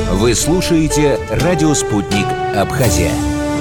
Вы слушаете «Радио Спутник. Абхазия».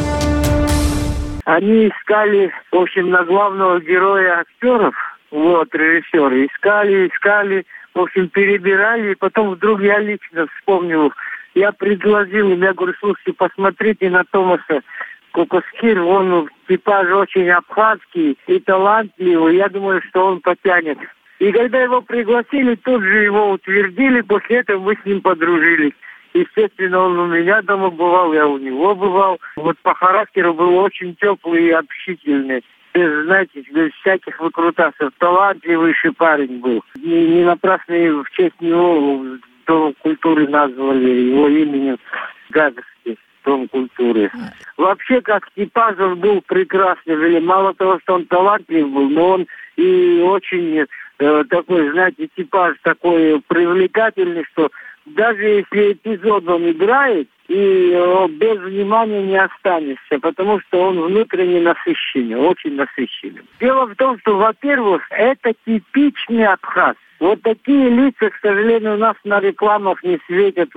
Они искали, в общем, на главного героя актеров, режиссеры, искали, в общем, перебирали, и потом вдруг я лично вспомнил, я предложил им, я говорю, слушайте, посмотрите на Томаса Кокосхир, он типаж очень абхазский и талантливый, я думаю, что он потянет. И когда его пригласили, тут же его утвердили, после этого мы с ним подружились. Естественно, он у меня дома бывал, я у него бывал. Вот по характеру был очень теплый и общительный. Знаете, без всяких выкрутасов. Талантливейший парень был. Не напрасно в честь него Дом культуры назвали его именем Гагарский Дом культуры. Вообще, как типаж, он был прекрасный. Мало того, что он талантлив был, но он и очень такой, знаете, типаж такой привлекательный, что даже если эпизод он играет, и без внимания не останешься, потому что он внутренне насыщенный, очень насыщенный. Дело в том, что, во-первых, это типичный абхаз. Вот такие лица, к сожалению, у нас на рекламах не светят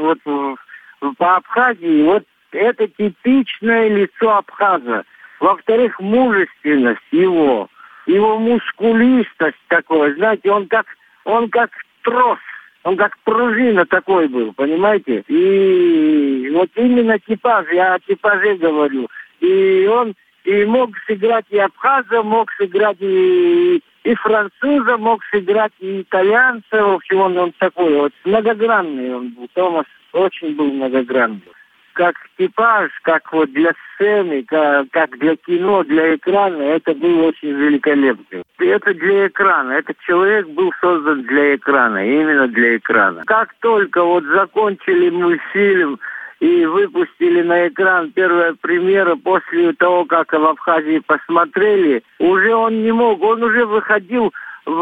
по Абхазии. Вот это типичное лицо абхаза. Во-вторых, мужественность его мускулистость такой, знаете, он как трос. Он как пружина такой был, понимаете? И вот именно типаж, я о типаже говорю. И он и мог сыграть и абхаза, мог сыграть и француза, мог сыграть и итальянца. В общем, он такой вот многогранный он был. Томас очень был многогранный. Как типаж, как вот для сцены, как для кино, для экрана, это было очень великолепно. Это для экрана. Этот человек был создан для экрана, именно для экрана. Как только вот закончили мультфильм и выпустили на экран первая премьера, после того, как в Абхазии посмотрели, уже он не мог, он уже выходил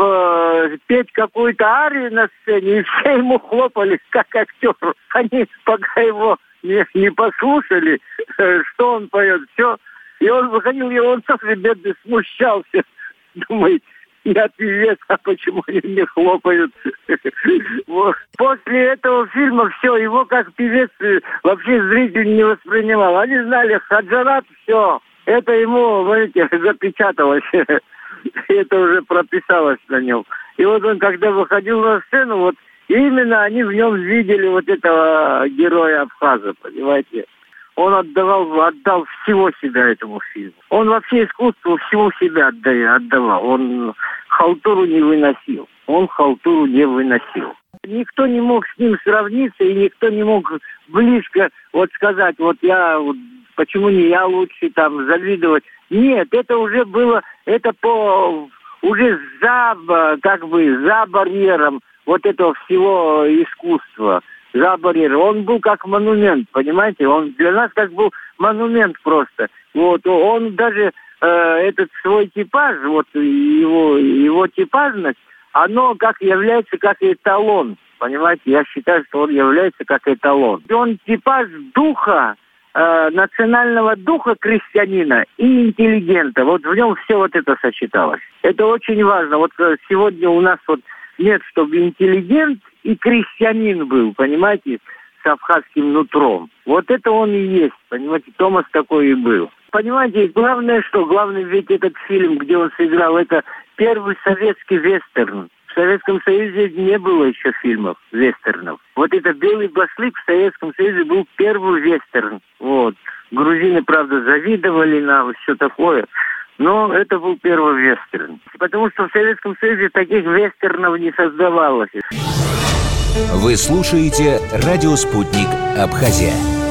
петь какую-то арию на сцене, и все ему хлопали, как актеру. Они пока его не послушали, что он поет, все. И он выходил, и он тоже бедный смущался. Думает, я певец, а почему они мне хлопают? Вот. После этого фильма все, его как певец вообще зритель не воспринимал. Они знали, Хаджарат, все. Это ему, знаете, запечаталось. Это уже прописалось на нем. И вот он, когда выходил на сцену, вот именно они в нем видели вот этого героя Абхаза, понимаете? Он отдал всего себя этому фильму. Он вообще искусству всего себя отдавал. Он халтуру не выносил. Никто не мог с ним сравниться, и никто не мог близко сказать, почему не я лучше, завидовать. Нет, это уже было, уже за барьером вот этого всего искусства. За барьером. Он был как монумент, понимаете? Он для нас как был монумент просто. Вот, он даже этот свой типаж, его типажность, оно является как эталон, понимаете? Я считаю, что он является как эталон. И он типаж духа, национального духа крестьянина и интеллигента. Вот в нем все это сочеталось. Это очень важно. Вот сегодня у нас нет, чтобы интеллигент и крестьянин был, понимаете, с абхазским нутром. Вот это он и есть, понимаете, Томас такой и был. Понимаете, главное ведь этот фильм, где он сыграл, это первый советский вестерн. В Советском Союзе не было еще фильмов вестернов. Вот это «Белый башлык» в Советском Союзе был первый вестерн. Вот. Грузины, правда, завидовали нам, все такое. Но это был первый вестерн. Потому что в Советском Союзе таких вестернов не создавалось. Вы слушаете «Радио Спутник. Абхазия».